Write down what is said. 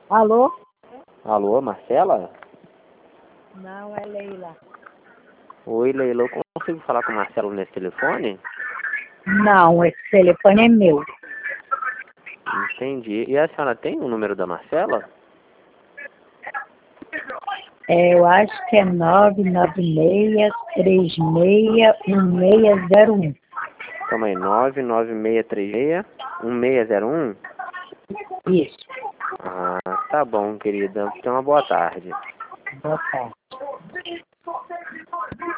Alô? Alô, Marcela? Não, é Leila. Oi, Leila, eu consigo falar com a Marcela nesse telefone? Não, esse telefone é meu. Entendi. E a senhora tem o número da Marcela? Eu acho que é 996361601. Calma aí, 996361601? Isso. Ah, tá bom, querida. Tenha uma boa tarde. Boa tarde.